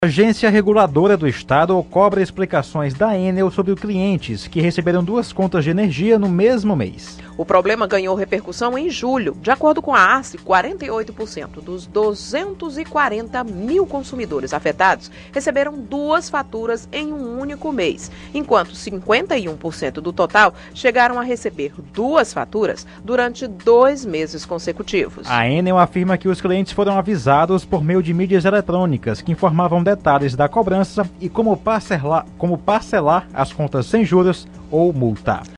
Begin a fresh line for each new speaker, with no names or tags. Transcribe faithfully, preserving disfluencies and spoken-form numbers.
A Agência Reguladora do Estado cobra explicações da Enel sobre clientes que receberam duas contas de energia no mesmo mês.
O problema ganhou repercussão em julho. De acordo com a ARCE, quarenta e oito por cento dos duzentos e quarenta mil consumidores afetados receberam duas faturas em um único mês, enquanto cinquenta e um por cento do total chegaram a receber duas faturas durante dois meses consecutivos.
A Enel afirma que os clientes foram avisados por meio de mídias eletrônicas que informavam detalhes da cobrança e como parcelar, como parcelar as contas sem juros ou multa.